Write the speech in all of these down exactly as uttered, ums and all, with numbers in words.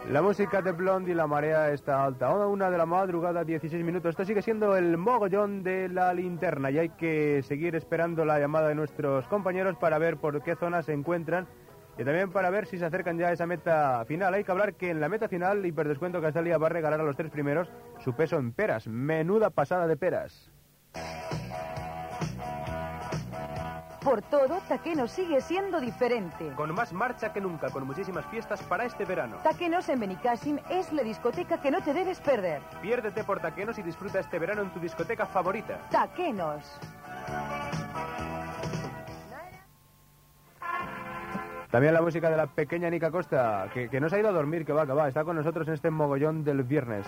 La música de Blondie, la marea está alta. Una de la madrugada, dieciséis minutos. Esto sigue siendo el mogollón de la linterna y hay que seguir esperando la llamada de nuestros compañeros para ver por qué zonas se encuentran y también para ver si se acercan ya a esa meta final. Hay que hablar que en la meta final, Hiperdescuento Castalia va a regalar a los tres primeros su peso en peras. Menuda pasada de peras. Por todo, Taquenos sigue siendo diferente. Con más marcha que nunca, con muchísimas fiestas para este verano. Taquenos en Benicàssim es la discoteca que no te debes perder. Piérdete por Taquenos y disfruta este verano en tu discoteca favorita. Taquenos. También la música de la pequeña Nica Costa, que, que no se ha ido a dormir, que va, que va. Está con nosotros en este mogollón del viernes.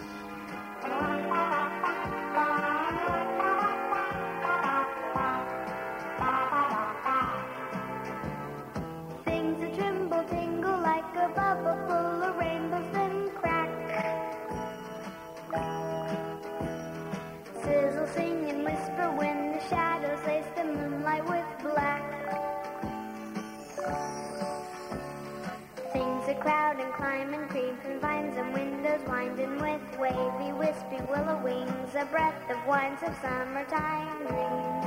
A breath of wines of summertime dreams.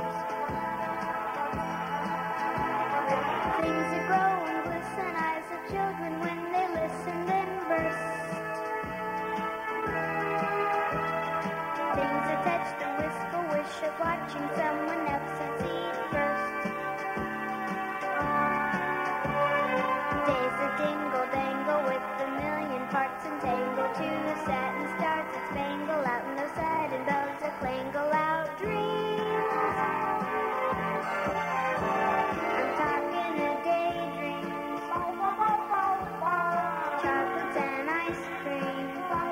Things that grow and glisten, eyes of children when they listen then burst. Things that touch the wistful wish of watching someone else succeed first. Days that dingle dangle with a million parts entangled to the satin stars that spangle out in the and bells that clangle out dreams. I'm talking a daydream. Chocolates and ice cream.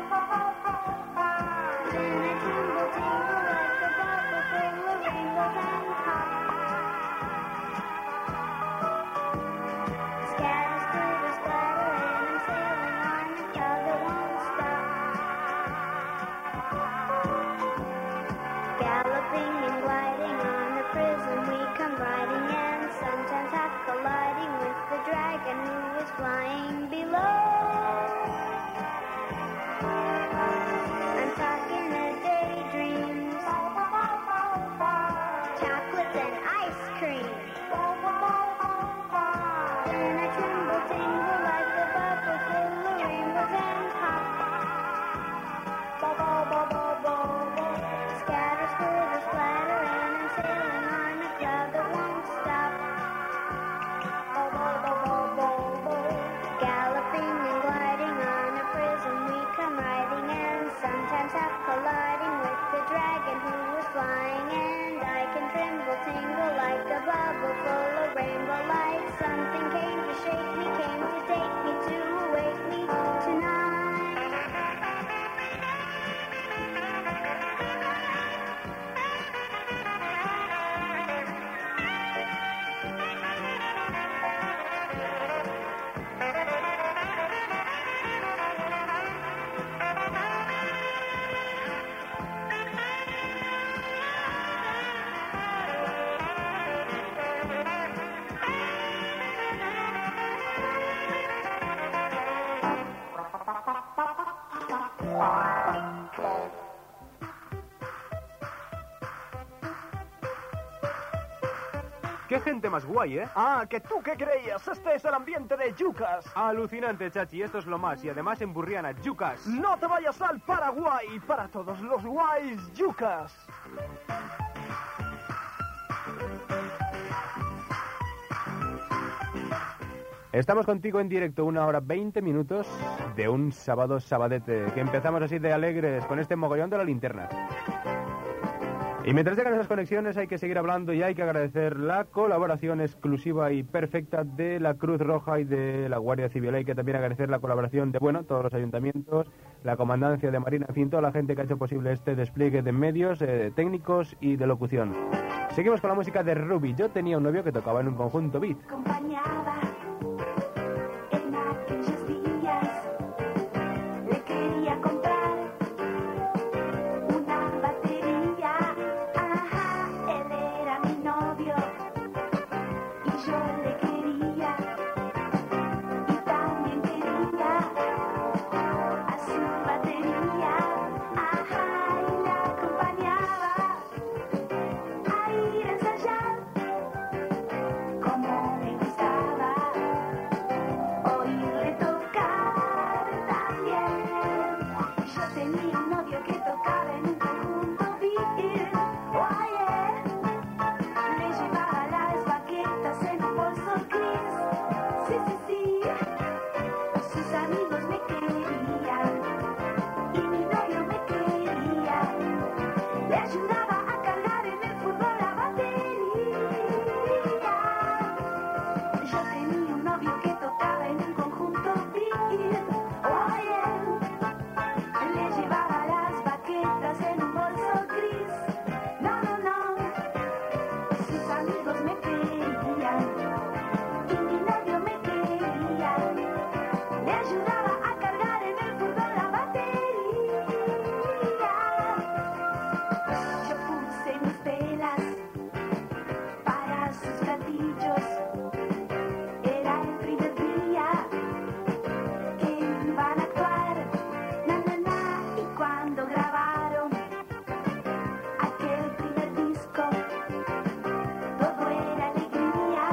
Then I tremble, tingle like a bubble full of rainbows and pop. Scatter, splitter, splatter, and I'm sailing on a cloud that won't stop. Galloping and gliding on the prism we come riding, and sometimes half colliding with the dragon who is flying below. I'm talking a daydreams, chocolates and ice cream. Then I tremble, tingle like a bubble full of rainbows and pop. Bubble, bubble, bubble. Scatter, splitter, splatter, and I'm sailing on a cloud that won't stop. Bubble, bubble, bubble. Galloping and gliding on a prism we come riding, and sometimes half colliding with the dragon who was flying. And I can tremble, tingle like a bubble full of rainbow light. Something came to shake me, came to take me, to awake me tonight. ¡Qué gente más guay, eh! Ah, ¿que tú qué creías? Este es el ambiente de Yucas. Alucinante, chachi, esto es lo más. Y además en Burriana, Yucas. No te vayas al Paraguay, para todos los guays, Yucas. Estamos contigo en directo, una hora veinte minutos de un sábado sabadete, que empezamos así de alegres con este mogollón de la linterna. Y mientras llegan esas conexiones hay que seguir hablando y hay que agradecer la colaboración exclusiva y perfecta de la Cruz Roja y de la Guardia Civil. Hay que también agradecer la colaboración de, bueno, todos los ayuntamientos, la Comandancia de Marina, en fin, toda la gente que ha hecho posible este despliegue de medios, eh, técnicos y de locución. Seguimos con la música de Ruby. Yo tenía un novio que tocaba en un conjunto beat. Acompañaba en aquellos días, le quería comprar una batería. Ajá, él era mi novio y yo le quería y también quería un novio que tocaba en un conjunto Beat. Oh yeah. Le llevaba las baquetas en un bolso gris. Sí, sí, sí. Sus amigos me querían y mi novio me quería. Le ayudaba a cargar en el fútbol la batería. Yo tenía un novio que tocaba en un conjunto Beat. Oh yeah. Le llevaba las baquetas en un bolso gris. No, no, no. Sus amigos me querían y mi novio me quería. Le ayudaba a cargar en el fútbol la batería. Yo puse mis velas para sus platillos. Era el primer día que iban a actuar. Na, na, na. Y cuando grabaron aquel primer disco, todo era alegría.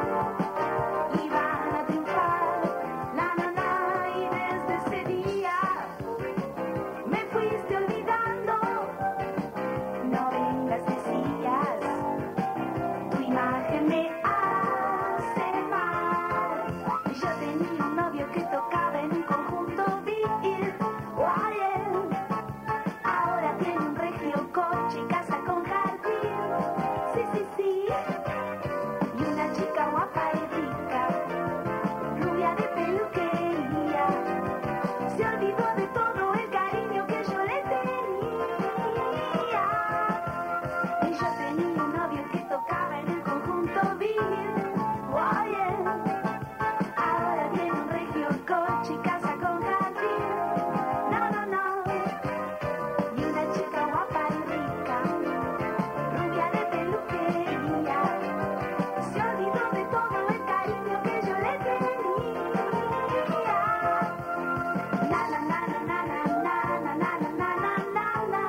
Iban a triunfar. Na, na, na. Y desde ese día me fuiste olvidando. No vengas, decías, tu imagen me hace mal. Yo tenía un novio que tocaba en un conjunto Beat. Oh, yeah. Ahora tiene un regio coche y casa con jardín. Sí, sí, sí. Y una chica guapa y rica, rubia de peluquería. Se olvidó de todo el cariño que yo le tenía. Y yo tenía un novio que tocaba en un conjunto Beat. Oh, yeah. Ahora tiene un regio coche y casa con jardín. No, no, no. Y una chica guapa y rica, rubia de peluquería. Se olvidó de todo el cariño que yo le tenía. Na, na, na, na, na, na, na, na, na, na, na, na, na.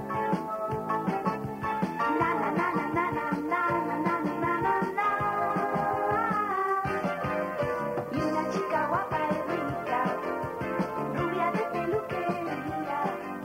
Na, na, na, na, na, na, na, na, na, na, na, na. Y una chica guapa y rica, rubia de peluquería.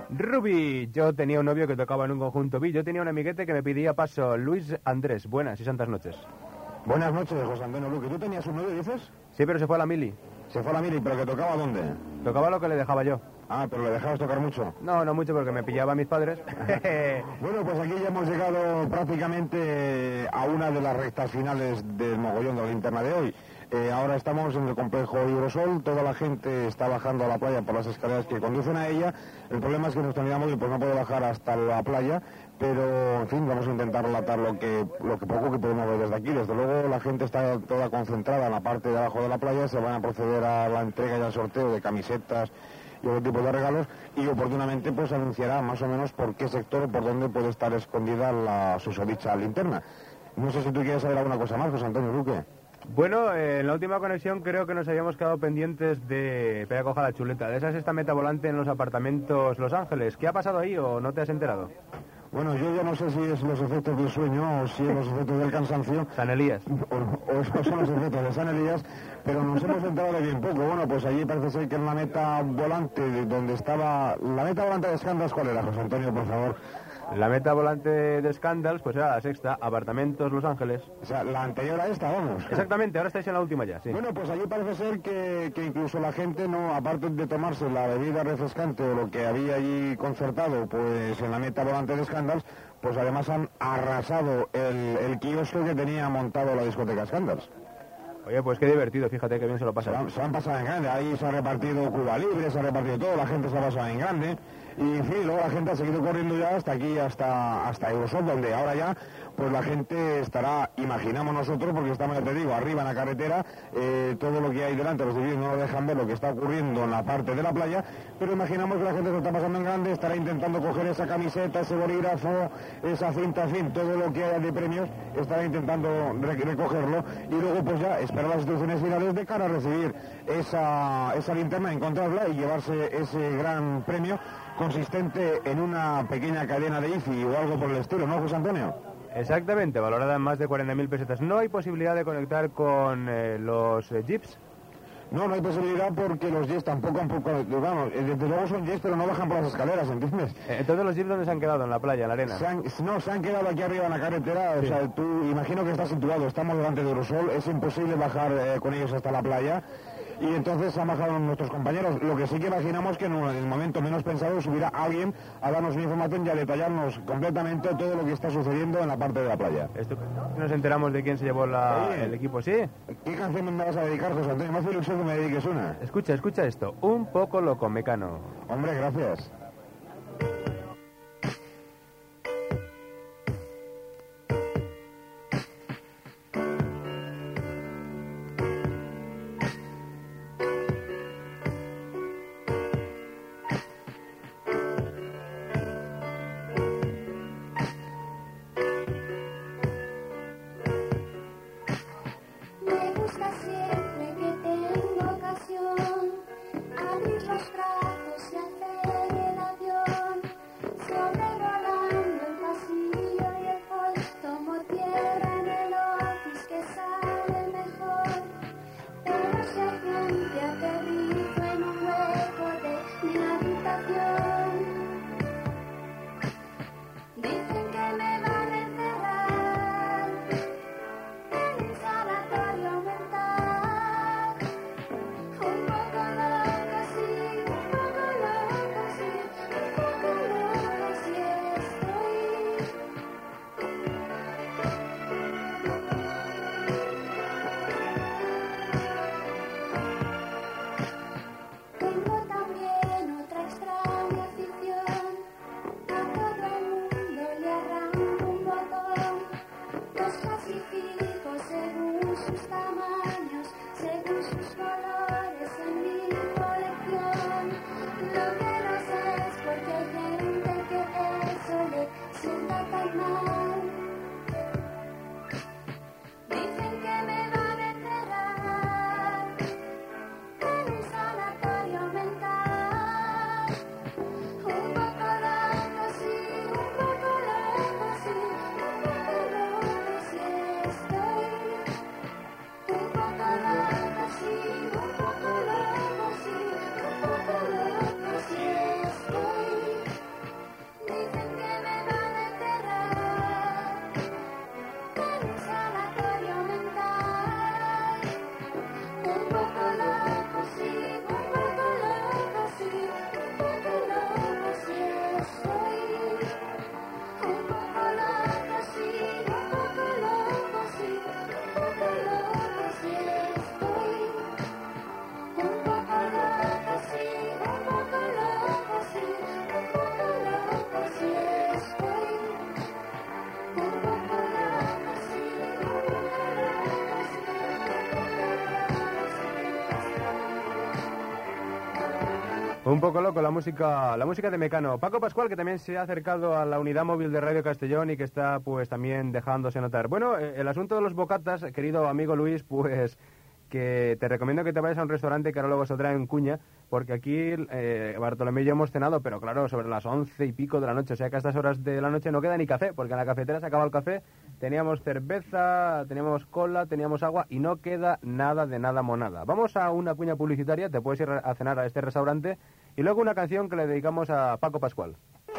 Ruby, yo tenía un novio que tocaba en un conjunto Beat. Yo tenía un amiguete que me pedía paso. Luis Andrés, buenas y santas noches. Buenas noches, José Antonio Luque. ¿Tú tenías un novio, dices? Sí, pero se fue a la mili. Se fue a la mili, ¿pero que tocaba dónde? Tocaba lo que le dejaba yo. Ah, pero le dejabas tocar mucho. No, no mucho porque me pillaba a mis padres. Bueno, pues aquí ya hemos llegado prácticamente a una de las rectas finales del mogollón de la linterna de hoy. Eh, ahora estamos en el complejo Hidrosol, toda la gente está bajando a la playa por las escaleras que conducen a ella. El problema es que nuestra unidad móvil pues no puede bajar hasta la playa, pero en fin, vamos a intentar relatar lo que, lo que poco que podemos ver desde aquí. Desde luego la gente está toda concentrada en la parte de abajo de la playa, se van a proceder a la entrega y al sorteo de camisetas y otro tipo de regalos, y oportunamente pues anunciará más o menos por qué sector o por dónde puede estar escondida la susodicha linterna. No sé si tú quieres saber alguna cosa más, José Antonio Luque. Bueno, eh, en la última conexión creo que nos habíamos quedado pendientes de... Espera, coja la chuleta. De esa es esta meta volante en los apartamentos Los Ángeles. ¿Qué ha pasado ahí o no te has enterado? Bueno, yo ya no sé si es los efectos del sueño o si es los efectos del cansancio. San Elías. O, o esos son los efectos de San Elías, pero nos hemos enterado de bien poco. Bueno, pues allí parece ser que en la meta volante, de donde estaba... La meta volante de Scandals, ¿cuál era, José Antonio, por favor? La meta volante de Scandals, pues era la sexta, apartamentos Los Ángeles. O sea, la anterior a esta, vamos. Exactamente, ahora estáis en la última ya, sí. Bueno, pues allí parece ser que, que incluso la gente, no, aparte de tomarse la bebida refrescante o lo que había allí concertado, pues en la meta volante de Scandals, pues además han arrasado el, el kiosco que tenía montado la discoteca Scandals. Oye, pues qué divertido, fíjate que bien se lo Se pasa. han, se han pasado en grande, ahí se ha repartido Cuba Libre, se ha repartido todo, la gente se ha pasado en grande. Y en fin, luego la gente ha seguido corriendo ya hasta aquí, hasta, hasta Eurosol, donde ahora ya pues la gente estará, imaginamos nosotros, porque estamos, ya te digo, arriba en la carretera, eh, todo lo que hay delante, los civiles no lo dejan ver lo que está ocurriendo en la parte de la playa, pero imaginamos que la gente se está pasando en grande, estará intentando coger esa camiseta, ese bolígrafo, esa cinta, en fin, todo lo que haya de premios, estará intentando re recogerlo, y luego pues ya esperar las instrucciones finales de cara a recibir esa, esa linterna, encontrarla y llevarse ese gran premio consistente en una pequeña cadena de I F I o algo por el estilo, ¿no, José Antonio? Exactamente, valorada en más de cuarenta mil pesetas. ¿No hay posibilidad de conectar con eh, los eh, jeeps? No, no hay posibilidad porque los jets tampoco han... Vamos, desde luego son jets, pero no bajan por las escaleras, ¿entiendes? Eh, Entonces los jeeps, ¿dónde se han quedado? ¿En la playa, en la arena? Se han, no, se han quedado aquí arriba en la carretera. Sí. O sea, tú imagino que está situado, estamos delante de Eurosol, es imposible bajar eh, con ellos hasta la playa. Y entonces han bajado nuestros compañeros. Lo que sí que imaginamos que en el momento menos pensado subirá alguien a darnos una información y a detallarnos completamente todo lo que está sucediendo en la parte de la playa. Esto, nos enteramos de quién se llevó la, el equipo, ¿sí? ¿Qué canción me vas a dedicar, José Antonio? Me hace ilusión que me dediques una. Escucha, escucha esto. Un poco loco, Mecano. Hombre, gracias. Un poco loco la música, la música de Mecano. Paco Pascual, que también se ha acercado a la unidad móvil de Radio Castellón y que está pues también dejándose notar. Bueno, eh, el asunto de los bocatas, querido amigo Luis, pues que te recomiendo que te vayas a un restaurante que ahora luego se trae en Cuña, porque aquí eh, Bartolomé y yo hemos cenado, pero claro, sobre las once y pico de la noche, o sea que a estas horas de la noche no queda ni café, porque en la cafetera se acaba el café, teníamos cerveza, teníamos cola, teníamos agua y no queda nada de nada monada. Vamos a una cuña publicitaria, te puedes ir a cenar a este restaurante y luego una canción que le dedicamos a Paco Pascual.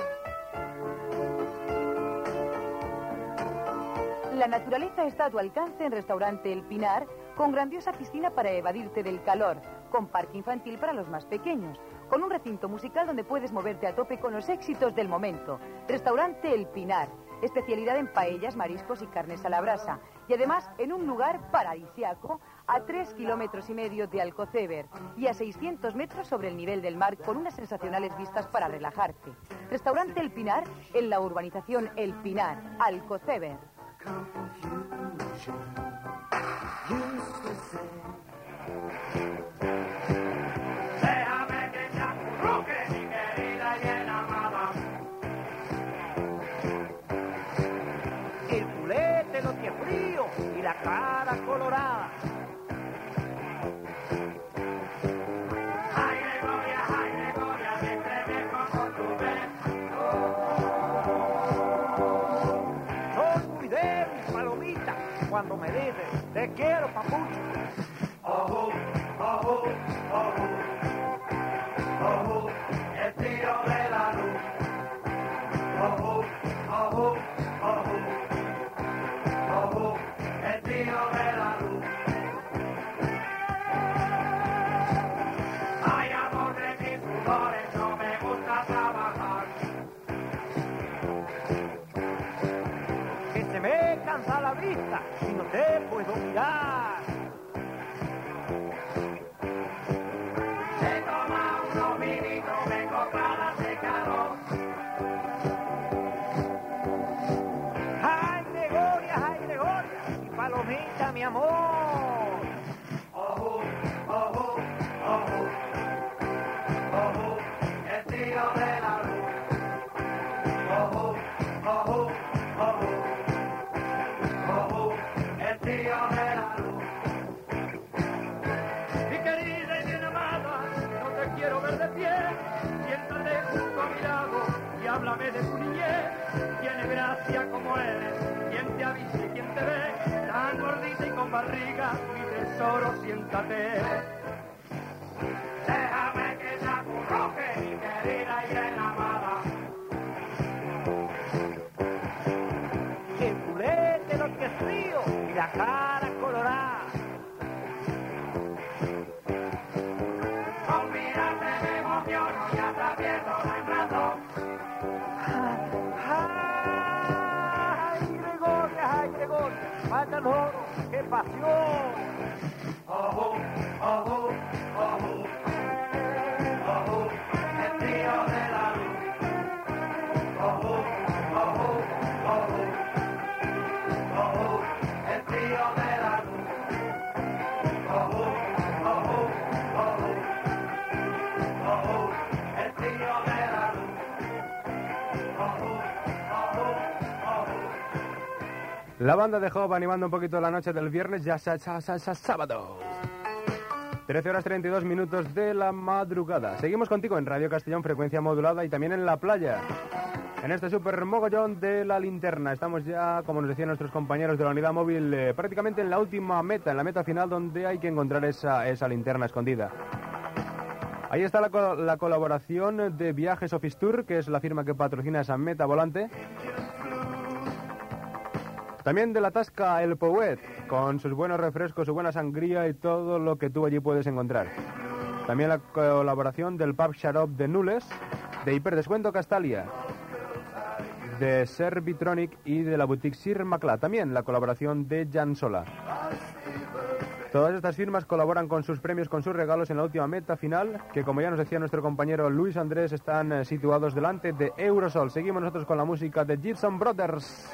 La naturaleza está a tu alcance en Restaurante El Pinar, con grandiosa piscina para evadirte del calor, con parque infantil para los más pequeños, con un recinto musical donde puedes moverte a tope con los éxitos del momento. Restaurante El Pinar, especialidad en paellas, mariscos y carnes a la brasa, y además en un lugar paradisiaco a tres kilómetros y medio de Alcoceber y a seiscientos metros sobre el nivel del mar, con unas sensacionales vistas para relajarte. Restaurante El Pinar, en la urbanización El Pinar, Alcoceber. Déjame que te acurruque, mi querida y bien amada. El culete no tiene frío y la cara colorada. Ay, Gregoria, ay, Gregoria, siempre me como tú ves. Soy muy débil, palomita, cuando me dices te quiero, papucho. Oh, oh, Si no te puedo mirar, se toma unos vinitos, vengo para secarlo. Ay, Gregoria, ay, Gregoria, mi palomita, mi amor. Ojo, ojo, ojo, ojo, el tío de la luz. Ojo, ojo, ojo. Mi querida y bien amada, no te quiero ver de pie. Siéntate junto a mi lado y háblame de tu niñez. Tiene gracia como eres, quien te avisa y quien te ve. Tan gordita y con barriga, mi tesoro, siéntate. Déjame que te acurroque, mi querida y bien amada. Que culete lo que es frío y la cara colorada. ¡Mata el oro! ¡Qué pasión! ¡Ojo, ojo, ojo! ¡Ojo, el tío de la luz! ¡Ojo, ojo, ojo! ¡Ojo, el tío de la luz! ¡Ojo, ojo, ojo! ¡Ojo, el tío de la luz! ¡Ojo, ojo, ojo! La banda de Job animando un poquito la noche del viernes, ya sa, sa, sa, sa, sábado. trece horas treinta y dos minutos de la madrugada. Seguimos contigo en Radio Castellón, frecuencia modulada, y también en la playa. En este super mogollón de la linterna. Estamos ya, como nos decían nuestros compañeros de la unidad móvil, eh, prácticamente en la última meta, en la meta final donde hay que encontrar esa, esa linterna escondida. Ahí está la, co la colaboración de Viajes Office Tour, que es la firma que patrocina esa meta volante. También de la Tasca El Pouet, con sus buenos refrescos, su buena sangría y todo lo que tú allí puedes encontrar. También la colaboración del Pub Xarop de Nules, de Hiperdescuento Castalia, de Servitronic y de la boutique Sir Maclá. También la colaboración de Jan Sola. Todas estas firmas colaboran con sus premios, con sus regalos en la última meta final, que, como ya nos decía nuestro compañero Luis Andrés, están eh, situados delante de Eurosol. Seguimos nosotros con la música de Gibson Brothers.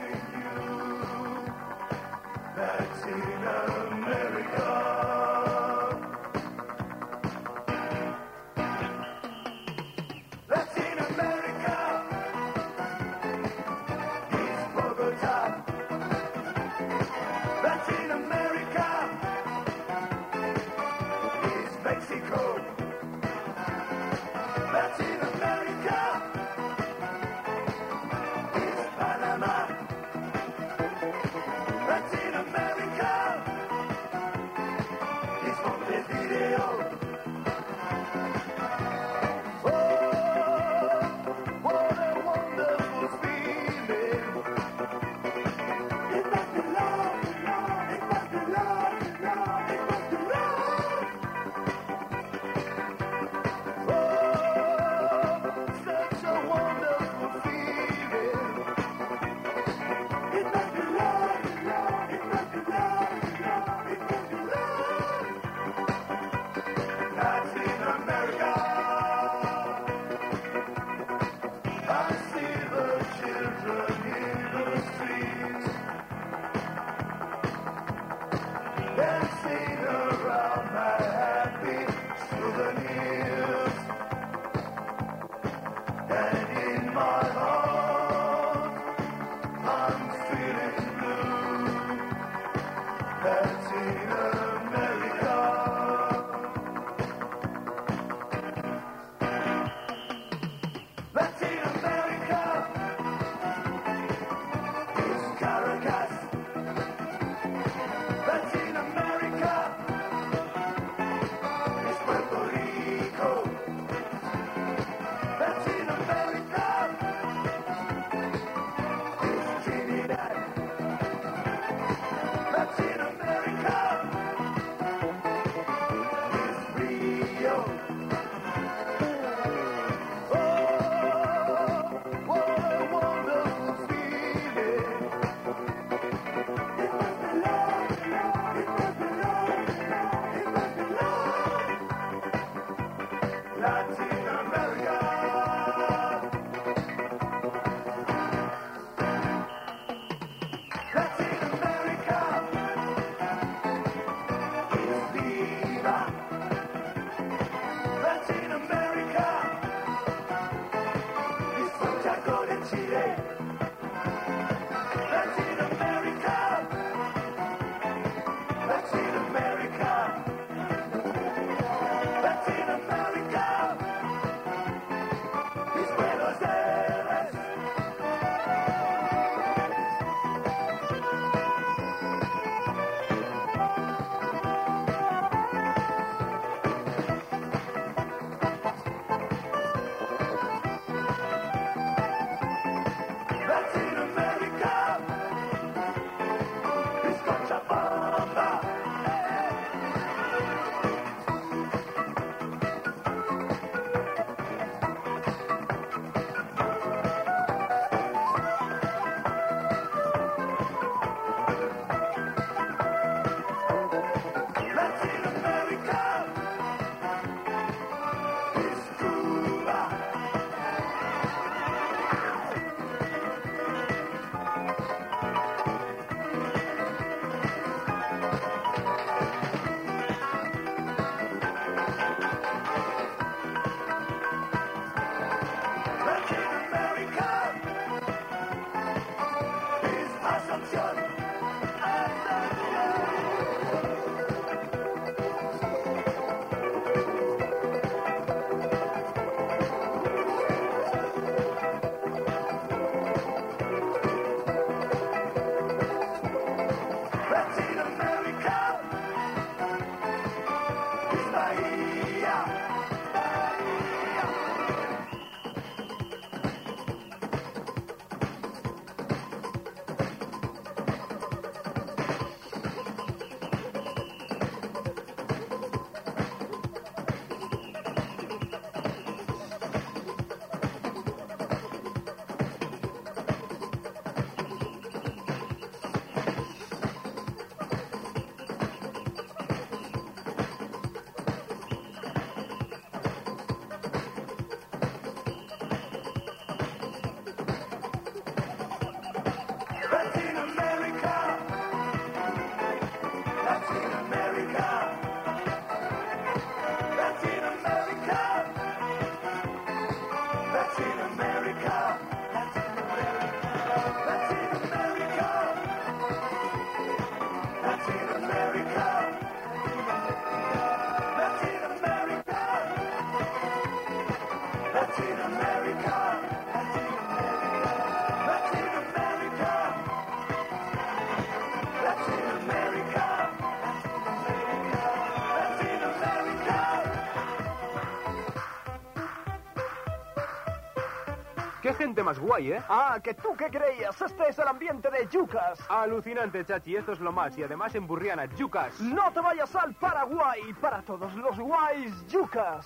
qué gente más guay, ¿eh? Ah, que tú qué creías, este es el ambiente de Yucas. Alucinante, chachi, esto es lo más. Y además en Burriana, Yucas. No te vayas al Paraguay, para todos los guays, Yucas.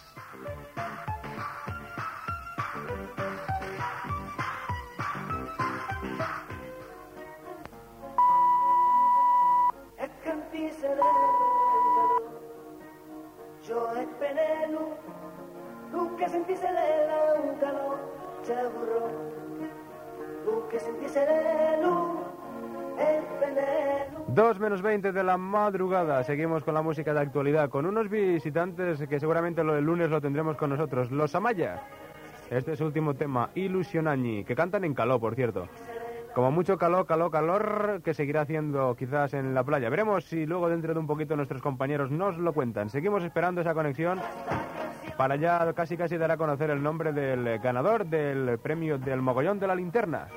E canti sereno, yo e penelu, tu che senti sereno un calò, c'è burro, tu che senti sereno, e penelu. Dos menos veinte de la madrugada. Seguimos con la música de actualidad, con unos visitantes que seguramente lo del lunes lo tendremos con nosotros. Los Amaya. Este es su último tema, Ilusionañi, que cantan en caló, por cierto. Como mucho calor, calor, calor, que seguirá haciendo quizás en la playa. Veremos si luego dentro de un poquito nuestros compañeros nos lo cuentan. Seguimos esperando esa conexión para ya casi casi dar a conocer el nombre del ganador del premio del Mogollón de la Linterna.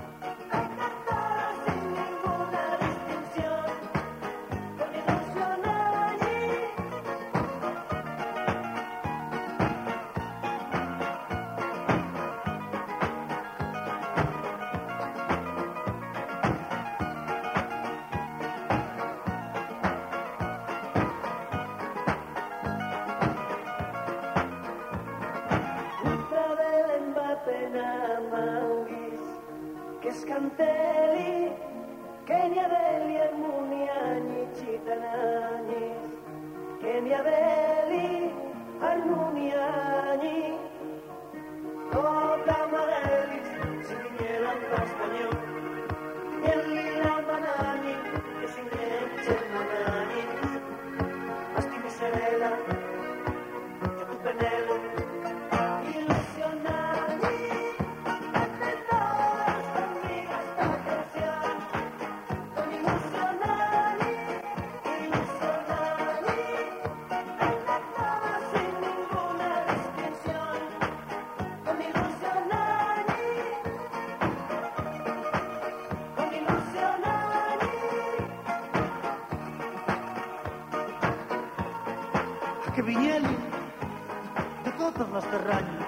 Canteli, Kenia deli armuniani citanani, Kenia deli armuniani, o tamarelis, si vinieran da español, y el lila manani, que sin leche manani, hasta mi serena, yo tu penelo, ilusionani. Que vinieron de todas las terrañas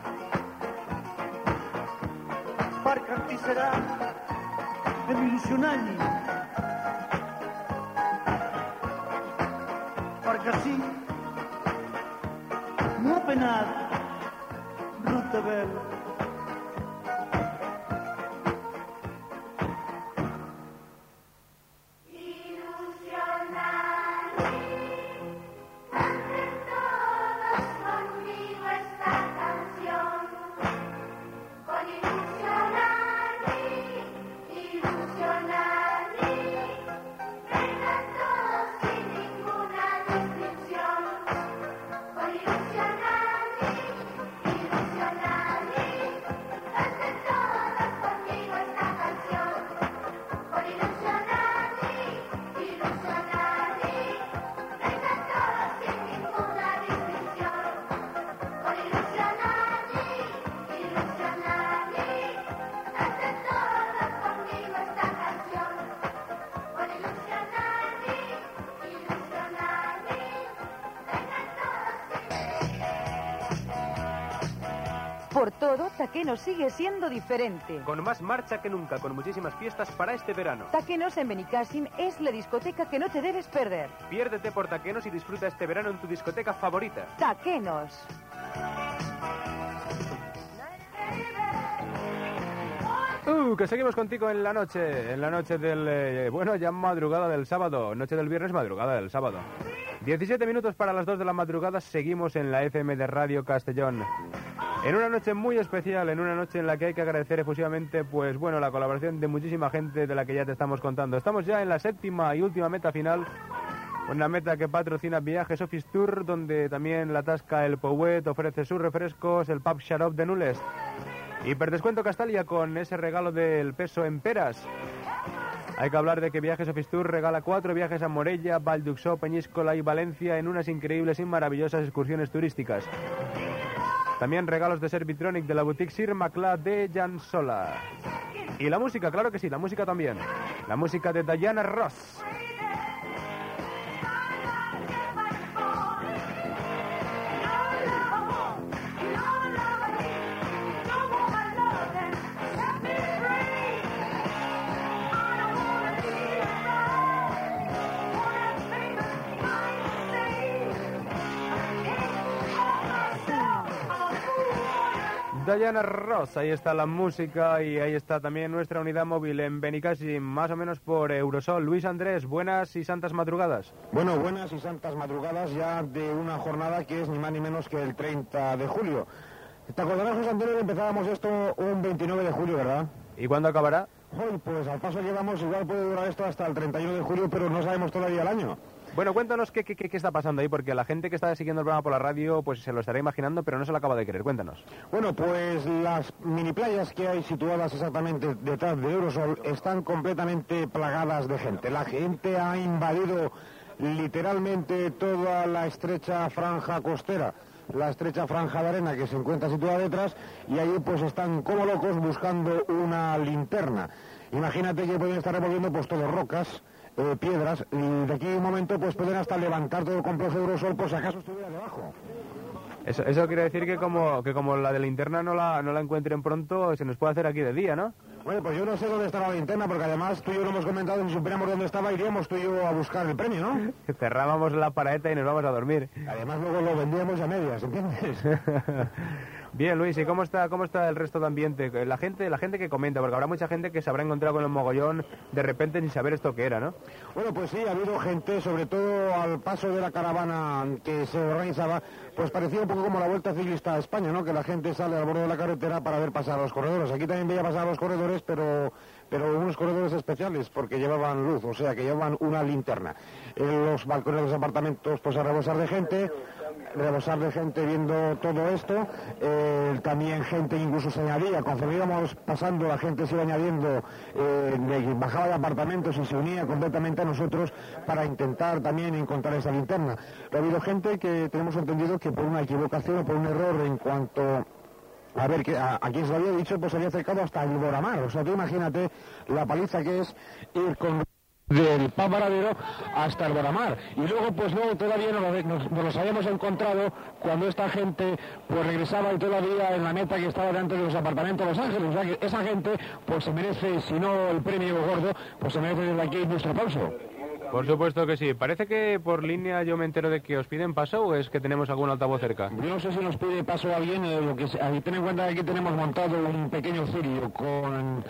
para cantar será el ilusionani, porque así no apenas ruta bella. Por todo, Taquenos sigue siendo diferente. Con más marcha que nunca, con muchísimas fiestas para este verano. Taquenos en Benicàssim es la discoteca que no te debes perder. Piérdete por Taquenos y disfruta este verano en tu discoteca favorita. Taquenos. Uh, que seguimos contigo en la noche, en la noche del, eh, bueno, ya madrugada del sábado, noche del viernes, madrugada del sábado. diecisiete minutos para las dos de la madrugada, seguimos en la F M de Radio Castellón. En una noche muy especial, en una noche en la que hay que agradecer efusivamente, pues bueno, la colaboración de muchísima gente de la que ya te estamos contando. Estamos ya en la séptima y última meta final, una meta que patrocina Viajes Office Tour, donde también la Tasca El Pouet ofrece sus refrescos, el Pub Xarop de Nules. Hiperdescuento Castalia con ese regalo del peso en peras. Hay que hablar de que Viajes Office Tour regala cuatro viajes a Morella, Valduxó, Peñíscola y Valencia en unas increíbles y maravillosas excursiones turísticas. También regalos de Servitronic de la boutique Sir Maclá de Jansola. Y la música, claro que sí, la música también. La música de Diana Ross. Diana Ross, ahí está la música y ahí está también nuestra unidad móvil en Benicassim, más o menos por Eurosol. Luis Andrés, buenas y santas madrugadas. Bueno, buenas y santas madrugadas ya de una jornada que es ni más ni menos que el treinta de julio. ¿Te acordarás, José Antonio, que empezábamos esto un veintinueve de julio, verdad? ¿Y cuándo acabará? Hoy, pues al paso que vamos, igual puede durar esto hasta el treinta y uno de julio, pero no sabemos todavía el año. Bueno, cuéntanos qué, qué, qué está pasando ahí, porque la gente que está siguiendo el programa por la radio pues se lo estará imaginando, pero no se lo acaba de creer. Cuéntanos. Bueno, pues las mini playas que hay situadas exactamente detrás de Eurosol están completamente plagadas de gente. La gente ha invadido literalmente toda la estrecha franja costera, la estrecha franja de arena que se encuentra situada detrás, y ahí pues están como locos buscando una linterna. Imagínate que pueden estar revolviendo pues todo rocas, eh, piedras, y de aquí a un momento pues pueden hasta levantar todo el complejo de Eurosol por si acaso estuviera debajo. Eso, eso quiere decir que como que como la de linterna no la, no la encuentren pronto, se nos puede hacer aquí de día, ¿no? Bueno, pues yo no sé dónde está la linterna, porque además tú y yo lo hemos comentado, si supiéramos dónde estaba, iríamos tú y yo a buscar el premio, ¿no? Cerrábamos la paraeta y nos vamos a dormir. Además luego lo vendíamos a medias, ¿entiendes? Bien, Luis, ¿y cómo está cómo está el resto de ambiente? La gente la gente que comenta, porque habrá mucha gente que se habrá encontrado con el mogollón de repente sin saber esto que era, ¿no? Bueno, pues sí, ha habido gente, sobre todo al paso de la caravana que se organizaba, pues parecía un poco como la Vuelta Ciclista a España, ¿no? Que la gente sale al borde de la carretera para ver pasar a los corredores. Aquí también veía pasar a los corredores, pero pero unos corredores especiales, porque llevaban luz, o sea, que llevaban una linterna. En los balcones de los apartamentos, pues a rebosar de gente, rebosar de gente viendo todo esto. Eh, también gente incluso se añadía, conforme íbamos pasando, la gente se iba añadiendo, eh, bajaba de apartamentos y se unía completamente a nosotros para intentar también encontrar esa linterna. Ha habido gente que tenemos entendido que por una equivocación o por un error en cuanto a ver, que a, a quien se lo había dicho, pues se había acercado hasta el Boramar. O sea, tú imagínate la paliza que es ir con del Pavaradero hasta el Boramar. Y luego, pues luego todavía nos, nos, nos los habíamos encontrado cuando esta gente pues regresaba y todavía en la meta que estaba delante de los apartamentos de Los Ángeles. O sea, que esa gente pues se merece, si no el premio gordo, pues se merece desde aquí nuestro aplauso. Por supuesto que sí. Parece que por línea yo me entero de que os piden paso, ¿o es que tenemos algún altavoz cerca? Yo no sé si nos pide paso a alguien, eh, lo que ahí ten en cuenta que aquí tenemos montado un pequeño cirio con,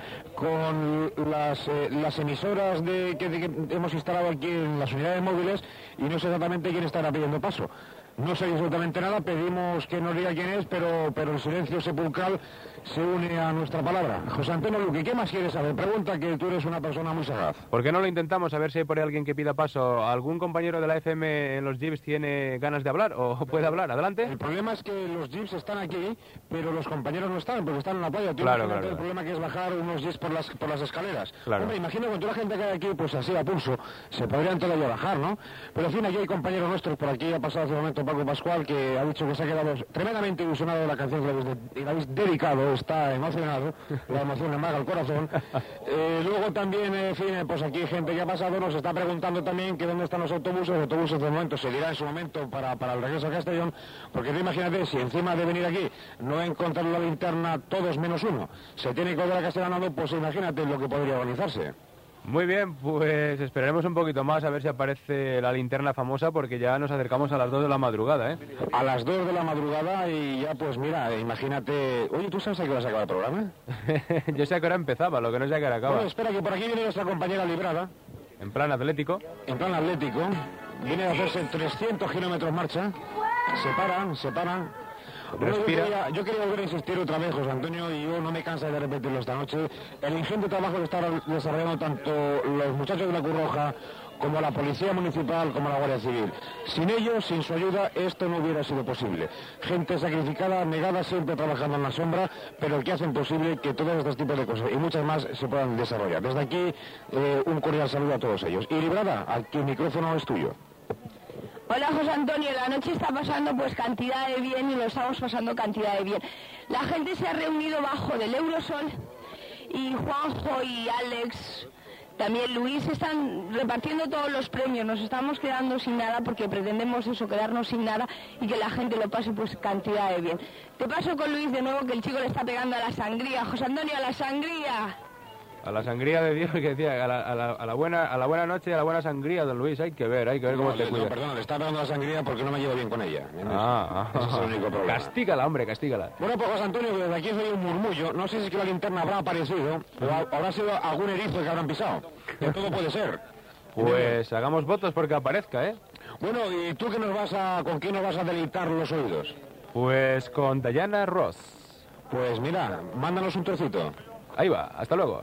con las, eh, las emisoras de que, de que hemos instalado aquí en las unidades móviles, y no sé exactamente quién estará pidiendo paso. No sé absolutamente nada, pedimos que nos diga quién es, pero, pero el silencio sepulcral se une a nuestra palabra. José Antonio Luque, ¿qué más quieres saber? Pregunta, que tú eres una persona muy sagaz. ¿Por qué no lo intentamos? A ver si hay por ahí alguien que pida paso. ¿Algún compañero de la F M en los jeeps tiene ganas de hablar o puede hablar? Adelante. El problema es que los jeeps están aquí, pero los compañeros no están, porque están en la playa. Claro, claro, el claro. problema que es bajar unos jeeps por las, por las escaleras. Claro. Hombre, imagino con toda la gente que hay aquí, pues así a pulso, se podrían todavía bajar, ¿no? Pero en fin, aquí hay compañeros nuestros, por aquí ha pasado hace un momento Paco Pascual, que ha dicho que se ha quedado tremendamente ilusionado de la canción que le habéis, de, le habéis dedicado, está emocionado, la emoción le amaga el corazón. Eh, luego también, en fin, pues aquí hay gente que ha pasado, nos está preguntando también que dónde están los autobuses. Los autobuses de momento se dirá en su momento para, para el regreso a Castellón, porque tú imagínate, si encima de venir aquí no encontrar la linterna todos menos uno, se tiene que volver a Castellón, pues imagínate lo que podría organizarse. Muy bien, pues esperaremos un poquito más a ver si aparece la linterna famosa, porque ya nos acercamos a las dos de la madrugada, ¿eh? A las dos de la madrugada y ya pues mira, imagínate... Oye, ¿tú sabes a qué hora se acaba el programa? Yo sé a qué hora empezaba, lo que no sé a qué hora acaba. Bueno, espera, que por aquí viene nuestra compañera Librada. En plan atlético. En plan atlético. Viene a hacerse trescientos kilómetros marcha. Se paran, se paran. Bueno, yo, quería, yo quería volver a insistir otra vez, José Antonio, y yo no me cansa de repetirlo esta noche. El ingente trabajo que están desarrollando tanto los muchachos de la Cruz Roja como la Policía Municipal, como la Guardia Civil. Sin ellos, sin su ayuda, esto no hubiera sido posible. Gente sacrificada, negada, siempre trabajando en la sombra, pero que hacen posible que todos estos tipos de cosas y muchas más se puedan desarrollar. Desde aquí, eh, un cordial saludo a todos ellos. Y Librada, aquí el micrófono es tuyo. Hola José Antonio, la noche está pasando pues cantidad de bien y lo estamos pasando cantidad de bien. La gente se ha reunido bajo del Eurosol y Juanjo y Alex, también Luis, están repartiendo todos los premios. Nos estamos quedando sin nada porque pretendemos eso, quedarnos sin nada y que la gente lo pase pues cantidad de bien. Te paso con Luis de nuevo, que el chico le está pegando a la sangría. José Antonio, a la sangría. A la sangría de Dios, que decía, a la, a, la, a la buena a la buena noche y a la buena sangría, don Luis. Hay que ver, hay que ver cómo no, te le, cuida. No, perdón, le está dando la sangría porque no me llevo bien con ella. Ah, Ese es el único problema. Castígala, hombre, castígala. Bueno, pues José Antonio, desde aquí soy un murmullo. No sé si es que la linterna habrá aparecido o habrá sido algún erizo que habrán pisado. Que todo puede ser. Pues hagamos votos porque aparezca, ¿eh? Bueno, ¿y tú qué nos vas a, con quién nos vas a deleitar los oídos? Pues con Diana Ross. Pues mira, mándanos un trocito. Ahí va, hasta luego.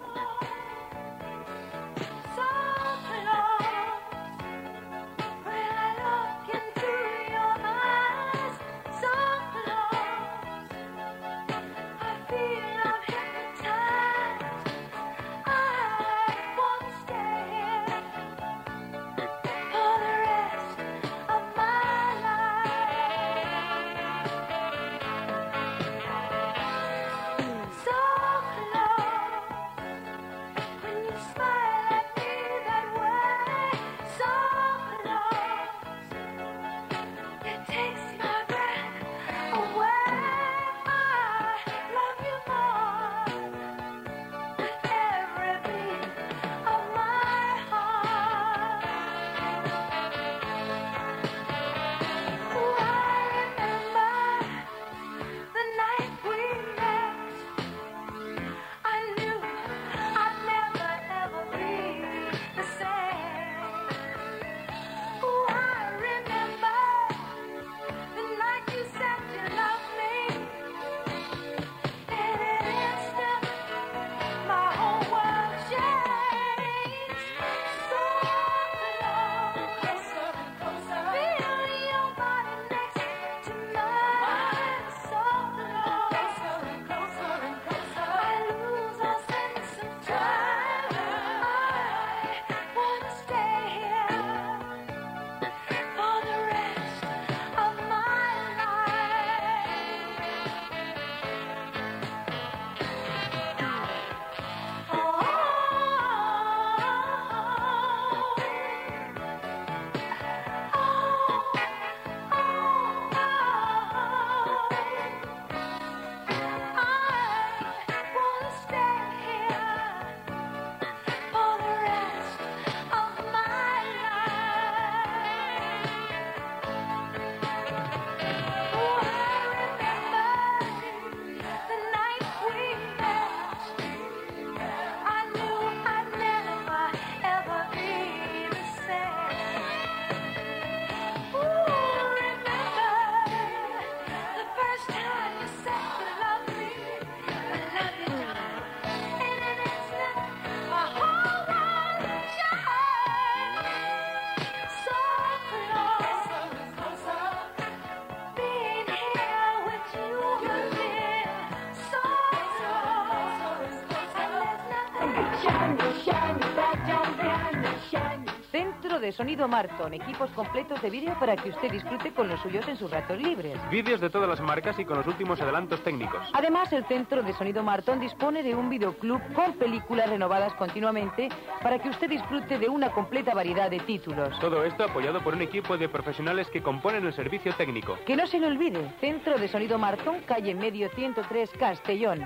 Centro de Sonido Marton, equipos completos de vídeo para que usted disfrute con los suyos en sus ratos libres. Vídeos de todas las marcas y con los últimos adelantos técnicos. Además, el Centro de Sonido Marton dispone de un videoclub con películas renovadas continuamente para que usted disfrute de una completa variedad de títulos. Todo esto apoyado por un equipo de profesionales que componen el servicio técnico. Que no se le olvide, Centro de Sonido Marton, calle Medio ciento tres, Castellón.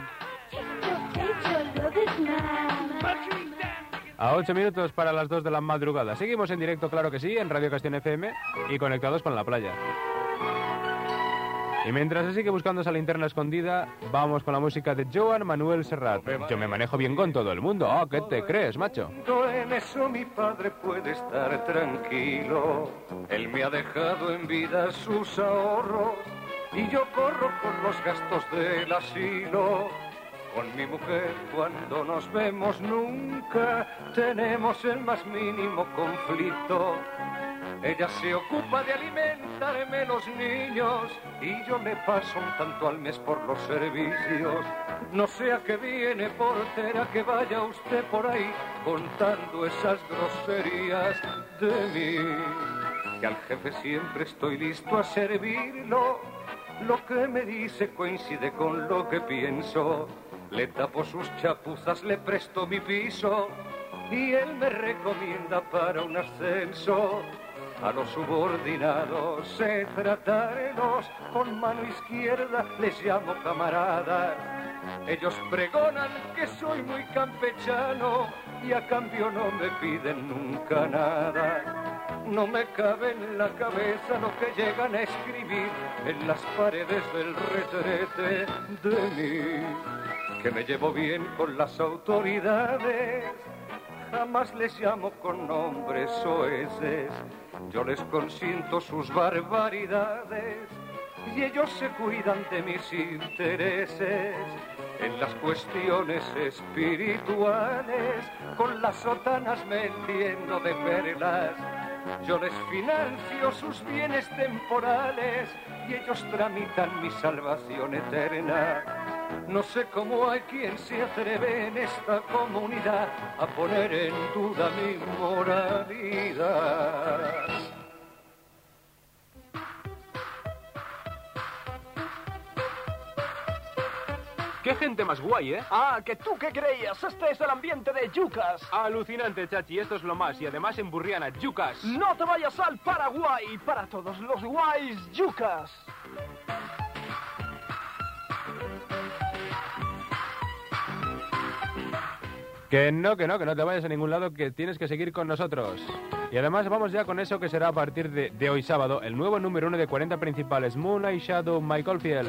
A ocho minutos para las dos de la madrugada. Seguimos en directo, claro que sí, en Radio Castellón F M y conectados con la playa. Y mientras se sigue buscando esa linterna escondida, vamos con la música de Joan Manuel Serrat. Yo me manejo bien con todo el mundo. Oh, ¿qué te crees, macho? En eso mi padre puede estar tranquilo. Él me ha dejado en vida sus ahorros y yo corro con los gastos del asilo. Con mi mujer cuando nos vemos nunca tenemos el más mínimo conflicto. Ella se ocupa de alimentarme los niños y yo le paso un tanto al mes por los servicios. No sea que viene portera que vaya usted por ahí contando esas groserías de mí. Que al jefe siempre estoy listo a servirlo. Lo que me dice coincide con lo que pienso. Le tapo sus chapuzas, le presto mi piso y él me recomienda para un ascenso. A los subordinados sé tratarlos con mano izquierda, les llamo camaradas Ellos pregonan que soy muy campechano y a cambio no me piden nunca nada. No me cabe en la cabeza lo que llegan a escribir en las paredes del retrete de mí. Que me llevo bien con las autoridades, jamás les llamo con nombres soeces. Yo les consiento sus barbaridades y ellos se cuidan de mis intereses. En las cuestiones espirituales, con las sotanas me entiendo de perlas. Yo les financio sus bienes temporales y ellos tramitan mi salvación eterna. No sé cómo hay quien se atreve en esta comunidad a poner en duda mi moralidad. ¡Qué gente más guay, eh! Ah, ¿que tú qué creías? Este es el ambiente de Yucas. Alucinante, chachi, esto es lo más. Y además en Burriana, Yucas. No te vayas al Paraguay. Para todos los guays, Yucas. Que no, que no, que no te vayas a ningún lado, que tienes que seguir con nosotros. Y además vamos ya con eso que será a partir de, de hoy sábado, el nuevo número uno de cuarenta principales, Moonlight Shadow, Michael Field.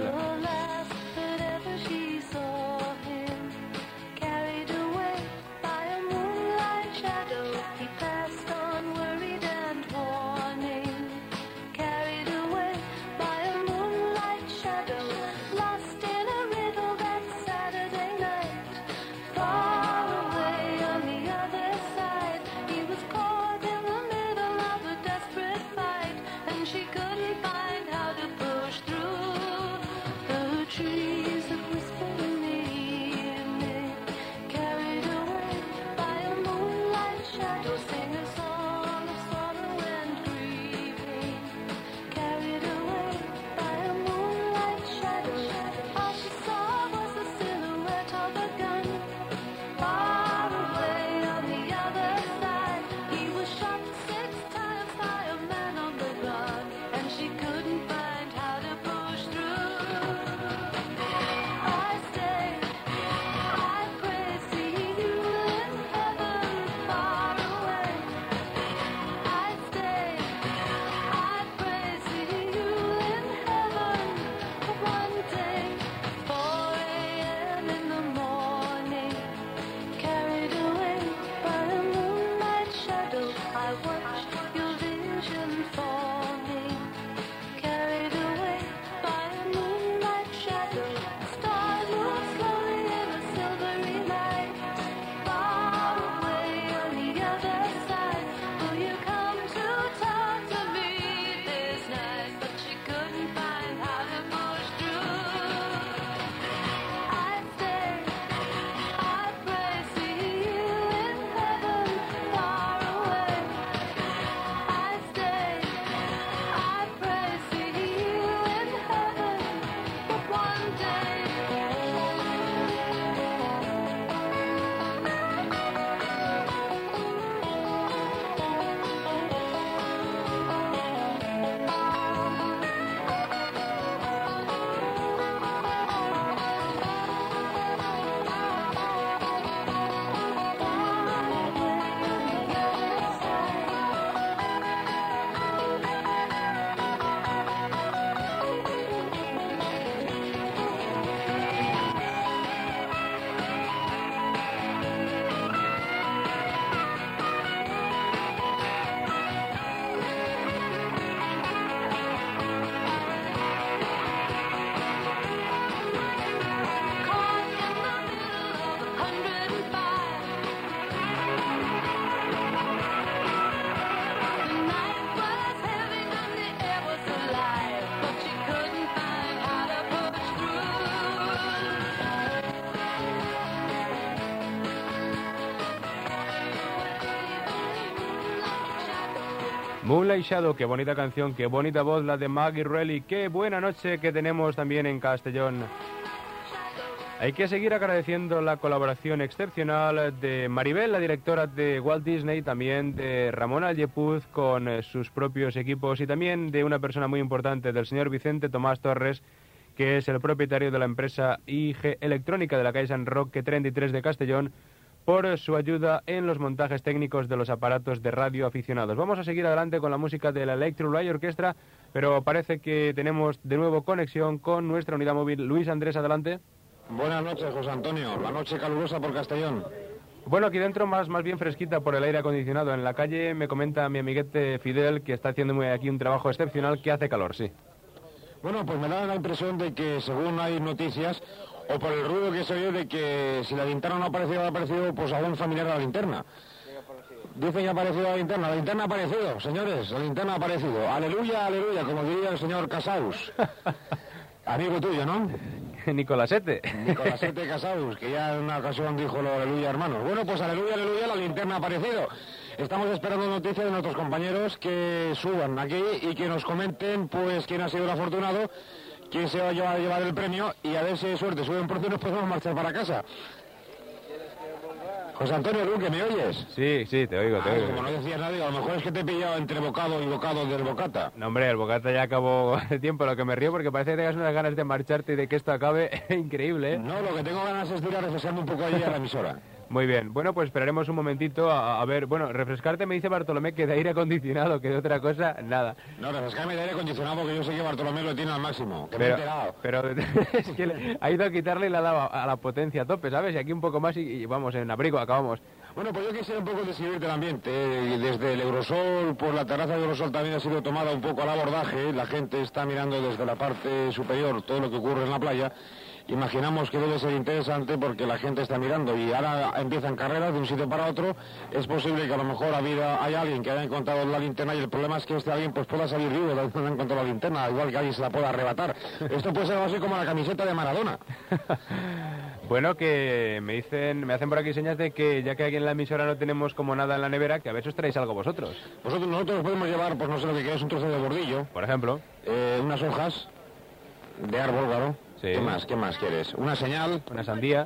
Moonlight Shadow, qué bonita canción, qué bonita voz la de Maggie Reilly, qué buena noche que tenemos también en Castellón. Hay que seguir agradeciendo la colaboración excepcional de Maribel, la directora de Walt Disney, también de Ramón Allepuz con sus propios equipos y también de una persona muy importante, del señor Vicente Tomás Torres, que es el propietario de la empresa I G Electrónica de la calle San Roque treinta y tres de Castellón, por su ayuda en los montajes técnicos de los aparatos de radio aficionados. Vamos a seguir adelante con la música de la Electric Light Orchestra, pero parece que tenemos de nuevo conexión con nuestra unidad móvil. Luis Andrés, adelante. Buenas noches, José Antonio. La noche calurosa por Castellón. Bueno, aquí dentro más, más bien fresquita por el aire acondicionado. En la calle me comenta mi amiguete Fidel que está haciendo muy aquí un trabajo excepcional, que hace calor, sí. Bueno, pues me da la impresión de que según hay noticias, o por el ruido que se oye, de que si la linterna no ha aparecido, ha aparecido pues algún familiar de la linterna. Dicen que ha aparecido la linterna. La linterna ha aparecido, señores, la linterna ha aparecido. Aleluya, aleluya, como diría el señor Casaus. Amigo tuyo, ¿no? Nicolasete. Nicolasete Casaus, que ya en una ocasión dijo lo aleluya, hermanos. Bueno, pues aleluya, aleluya, la linterna ha aparecido. Estamos esperando noticias de nuestros compañeros que suban aquí y que nos comenten, pues, quién ha sido el afortunado, quién se va a llevar, a llevar el premio, y a ver si de suerte suben por y nos podemos marchar para casa. José Antonio Luque, ¿me oyes? Sí, sí, te oigo, te ah, oigo. Como no decías nadie, a lo mejor es que te he pillado entre bocado y bocado del bocata. No, hombre, el bocata ya acabó hace tiempo. Lo que me río porque parece que tengas unas ganas de marcharte y de que esto acabe. Increíble, ¿eh? No, lo que tengo ganas es de ir a refrescarme un poco allí a la emisora. Muy bien, bueno, pues esperaremos un momentito a, a ver, bueno, refrescarte me dice Bartolomé que de aire acondicionado, que de otra cosa, nada. No, refrescarme de aire acondicionado porque yo sé que Bartolomé lo tiene al máximo, que pero, me he enterado. Pero es que le, ha ido a quitarle y le ha dado a, a la potencia a tope, ¿sabes? Y aquí un poco más y, y vamos, en abrigo, acabamos. Bueno, pues yo quisiera un poco describirte el ambiente. Desde el Eurosol, por la terraza de Eurosol también ha sido tomada un poco al abordaje. La gente está mirando desde la parte superior todo lo que ocurre en la playa. Imaginamos que debe ser interesante porque la gente está mirando y ahora empiezan carreras de un sitio para otro. Es posible que a lo mejor habida, haya alguien que haya encontrado la linterna y el problema es que este alguien pues pueda salir vivo de donde ha encontrado la linterna, igual que alguien se la pueda arrebatar. Esto puede ser algo así como la camiseta de Maradona. Bueno, que me dicen, me hacen por aquí señas de que ya que aquí en la emisora no tenemos como nada en la nevera, que a ver si os traéis algo vosotros. Vosotros, nosotros podemos llevar, pues no sé lo que queráis, un trozo de bordillo. Por ejemplo. Eh, unas hojas de árbol, claro. Sí. ¿Qué más? ¿Qué más quieres? ¿Una señal? Una sandía.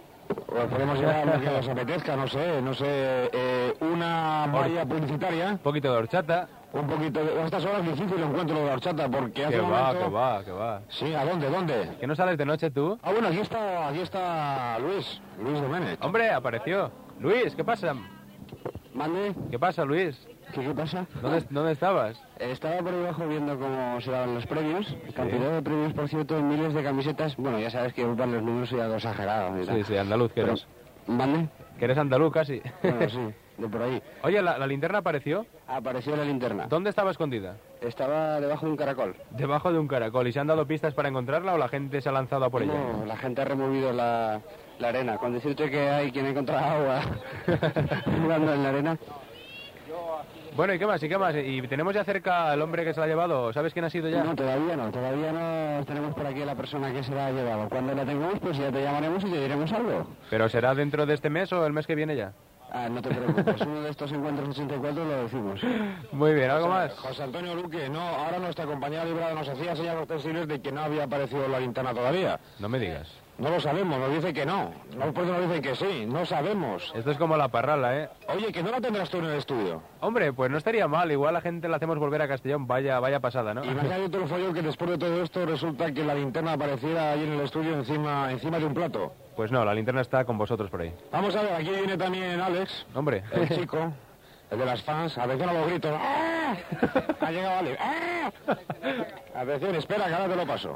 O podemos llevar lo que os apetezca, no sé, no sé, eh, una malla publicitaria. Un poquito de horchata. Un poquito de... A estas horas es difícil encuentro lo de la horchata porque hace que un va, momento... que va, que va. Sí, ¿a dónde, dónde? ¿Que no sales de noche tú? Ah, bueno, aquí está, aquí está Luis, Luis Doménech. Hombre, apareció. Luis, ¿qué pasa? ¿Mande? ¿Qué pasa, Luis? ¿Qué, qué pasa? ¿Dónde, ¿Dónde estabas? Estaba por debajo viendo cómo se daban los premios. Cantidad de premios, por cierto, miles de camisetas. Bueno, ya sabes que para los números soy algo exagerado. y tal. Sí, sí, andaluz que Pero, eres. ¿Mande? Que eres andaluz casi. Bueno, sí, de por ahí. Oye, ¿la, la linterna apareció? Apareció la linterna. ¿Dónde estaba escondida? Estaba debajo de un caracol. Debajo de un caracol. ¿Y se han dado pistas para encontrarla o la gente se ha lanzado a por ella? No, la gente ha removido la, la arena. Con decirte que hay quien ha encontrado agua jugando en la arena. Bueno, ¿y qué más? ¿Y qué más? ¿Y tenemos ya cerca al hombre que se la ha llevado? ¿Sabes quién ha sido ya? No, todavía no. Todavía no tenemos por aquí a la persona que se la ha llevado. Cuando la tengamos, pues ya te llamaremos y te diremos algo. ¿Pero será dentro de este mes o el mes que viene ya? Ah, no te preocupes. Uno de estos encuentros ochenta y cuatro lo decimos. Muy bien, ¿algo más? José Antonio Luque, no, ahora nuestra compañera librada nos hacía señas ostensibles de que no había aparecido la linterna todavía. No me digas. No lo sabemos, nos dice que no. No, pues nos dicen que sí, no sabemos. Esto es como la parrala, ¿eh? Oye, que no la tendrás tú en el estudio. Hombre, pues no estaría mal. Igual la gente la hacemos volver a Castellón. Vaya, vaya pasada, ¿no? Imagínate todo el follón que después de todo esto resulta que la linterna apareciera ahí en el estudio encima, encima de un plato. Pues no, la linterna está con vosotros por ahí. Vamos a ver, aquí viene también Alex. Hombre. El chico, el de las fans. Atención a los gritos. ¡Ah! Ha llegado Alex. ¡Ah! Atención, espera, que ahora te lo paso.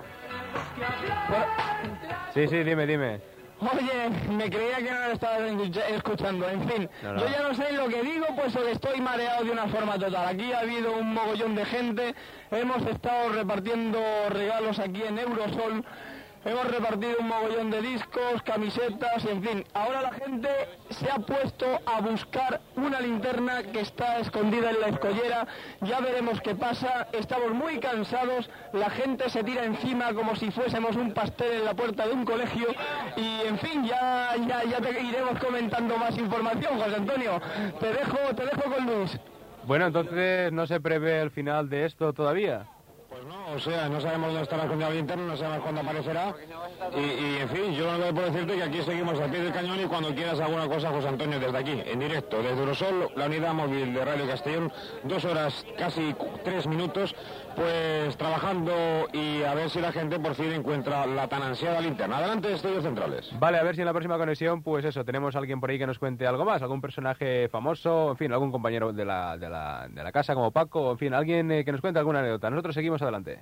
Sí, sí, dime, dime. Oye, me creía que no lo estabas escuchando, en fin. No, no. Yo ya no sé lo que digo, pues o estoy mareado de una forma total. Aquí ha habido un mogollón de gente, hemos estado repartiendo regalos aquí en Eurosol, hemos repartido un mogollón de discos, camisetas, en fin. Ahora la gente se ha puesto a buscar una linterna que está escondida en la escollera. Ya veremos qué pasa. Estamos muy cansados. La gente se tira encima como si fuésemos un pastel en la puerta de un colegio. Y, en fin, ya, ya, ya te iremos comentando más información, José Antonio. Te dejo, te dejo con Luis. Bueno, entonces no se prevé el final de esto todavía. Pues no, o sea, no sabemos dónde estará escondida la linterna, no sabemos cuándo aparecerá. Y, y en fin, yo lo que puedo decirte es que aquí seguimos al pie del cañón y cuando quieras alguna cosa, José Antonio, desde aquí, en directo, desde Eurosol, la unidad móvil de Radio Castellón, dos horas, casi tres minutos, pues trabajando y a ver si la gente por fin encuentra la tan ansiada linterna. Adelante, estudios centrales. Vale, a ver si en la próxima conexión, pues eso, tenemos a alguien por ahí que nos cuente algo más, algún personaje famoso, en fin, algún compañero de la, de la, de la casa como Paco, en fin, alguien eh, que nos cuente alguna anécdota. Nosotros seguimos adelante.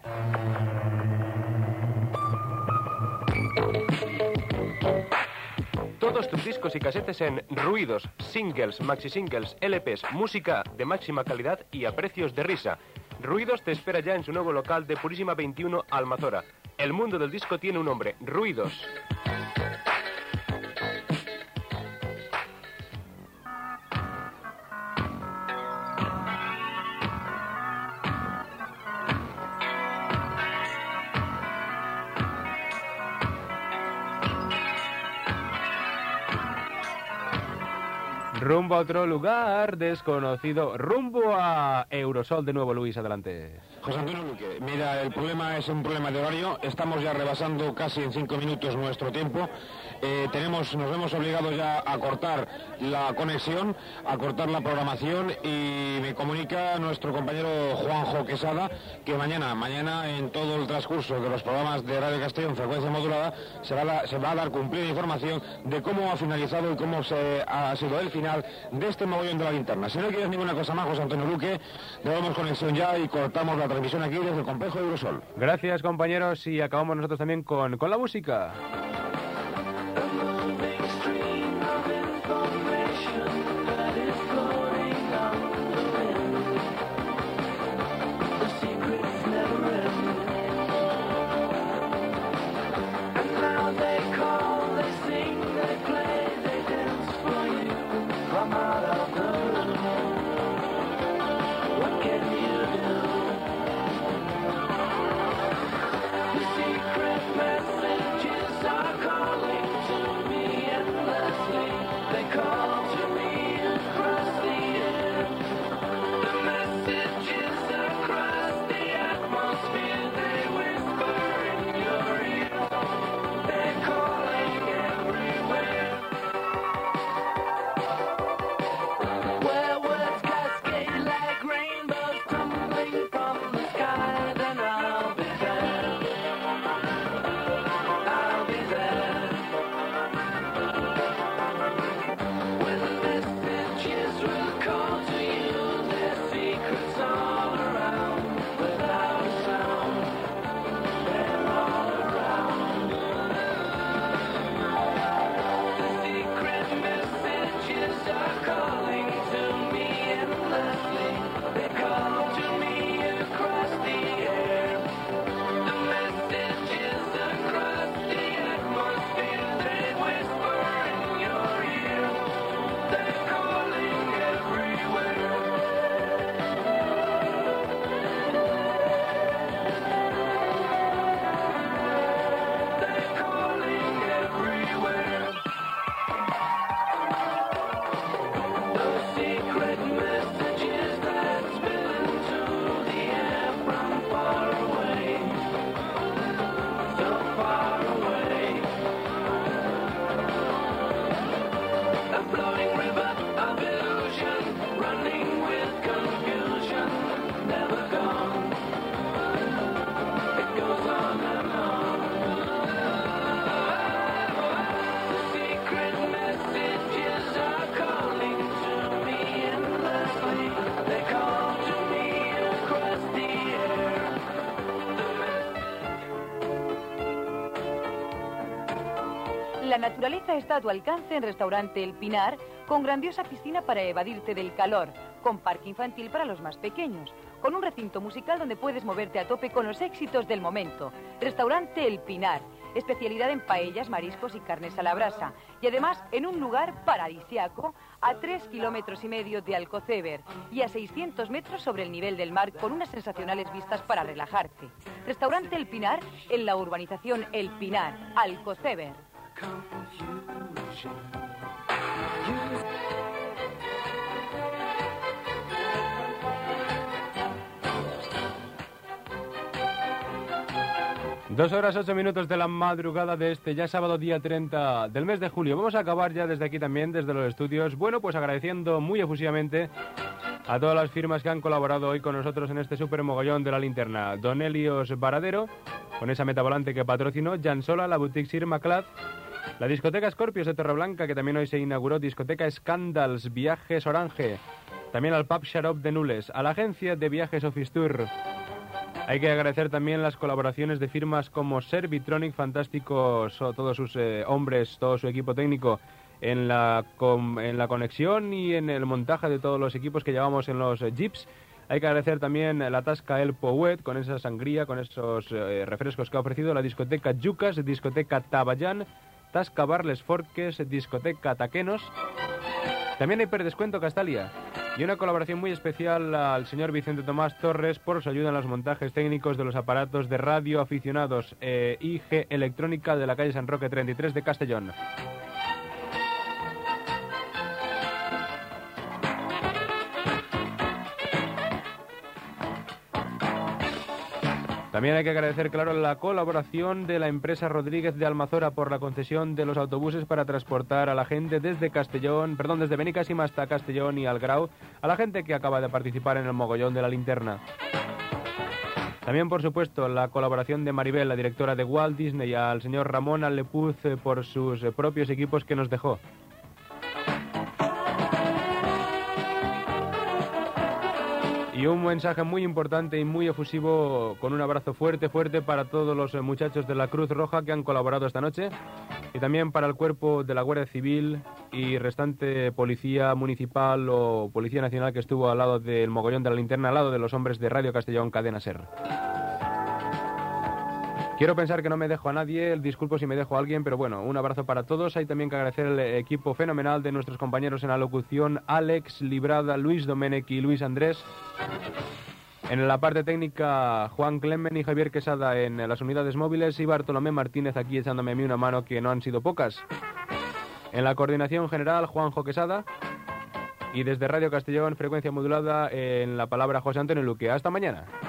Todos tus discos y casetes en ruidos, singles, maxi singles, L Ps, música de máxima calidad y a precios de risa. Ruidos te espera ya en su nuevo local de Purísima veintiuno, Almazora. El mundo del disco tiene un nombre, Ruidos. Rumbo a otro lugar desconocido, rumbo a Eurosol de nuevo, Luis, adelante. José Antonio Luque, mira, el problema es un problema de horario, estamos ya rebasando casi en cinco minutos nuestro tiempo, eh, tenemos, nos hemos obligado ya a cortar la conexión, a cortar la programación y me comunica nuestro compañero Juanjo Quesada que mañana, mañana en todo el transcurso de los programas de Radio Castellón frecuencia modulada se va a, dar, se va a dar cumplida información de cómo ha finalizado y cómo se ha sido el final de este mogollón de la linterna. Si no quieres ninguna cosa más, José Antonio Luque, le damos conexión ya y cortamos la transmisión aquí desde el complejo de Eurosol. Gracias, compañeros, y acabamos nosotros también con, con la música. La naturaleza está a tu alcance en Restaurante El Pinar, con grandiosa piscina para evadirte del calor, con parque infantil para los más pequeños, con un recinto musical donde puedes moverte a tope con los éxitos del momento. Restaurante El Pinar, especialidad en paellas, mariscos y carnes a la brasa, y además en un lugar paradisiaco a tres kilómetros y medio de Alcoceber y a seiscientos metros sobre el nivel del mar, con unas sensacionales vistas para relajarte. Restaurante El Pinar en la urbanización El Pinar, Alcoceber. Dos horas, ocho minutos de la madrugada de este ya sábado día treinta del mes de julio. Vamos a acabar ya desde aquí también, desde los estudios. Bueno, pues agradeciendo muy efusivamente a todas las firmas que han colaborado hoy con nosotros en este super mogollón de la linterna. Don Helios Varadero, con esa metavolante que patrocinó, Jan Sola, la boutique Sir Maclad, la discoteca Scorpios de Torreblanca, que también hoy se inauguró, discoteca Scandals, Viajes Orange, también al Pub Sharop de Nules, a la agencia de viajes Office Tour. Hay que agradecer también las colaboraciones de firmas como Servitronic, fantásticos todos sus eh, hombres, todo su equipo técnico en la, con, en la conexión y en el montaje de todos los equipos que llevamos en los eh, jeeps. Hay que agradecer también la Tasca El Pouet, con esa sangría, con esos eh, refrescos que ha ofrecido, la discoteca Yucas, discoteca Tabayán, Tasca Barles Forques, discoteca Taquenos. También hay perdescuento Castalia. Y una colaboración muy especial al señor Vicente Tomás Torres por su ayuda en los montajes técnicos de los aparatos de radio aficionados eh, I G Electrónica de la calle San Roque treinta y tres de Castellón. También hay que agradecer, claro, la colaboración de la empresa Rodríguez de Almazora por la concesión de los autobuses para transportar a la gente desde Castellón, perdón, desde Benicàssim hasta Castellón y Algrau, a la gente que acaba de participar en el mogollón de la linterna. También, por supuesto, la colaboración de Maribel, la directora de Walt Disney, al señor Ramón Alepuz eh, por sus eh, propios equipos que nos dejó. Y un mensaje muy importante y muy efusivo, con un abrazo fuerte, fuerte para todos los muchachos de la Cruz Roja que han colaborado esta noche, y también para el cuerpo de la Guardia Civil y restante policía municipal o policía nacional que estuvo al lado del mogollón de la linterna, al lado de los hombres de Radio Castellón Cadena Ser. Quiero pensar que no me dejo a nadie, disculpo si me dejo a alguien, pero bueno, un abrazo para todos. Hay también que agradecer el equipo fenomenal de nuestros compañeros en la locución, Alex Librada, Luis Domenech y Luis Andrés. En la parte técnica, Juan Clemen y Javier Quesada en las unidades móviles y Bartolomé Martínez aquí echándome a mí una mano, que no han sido pocas. En la coordinación general, Juanjo Quesada. Y desde Radio Castellón, frecuencia modulada, en la palabra José Antonio Luque. Hasta mañana.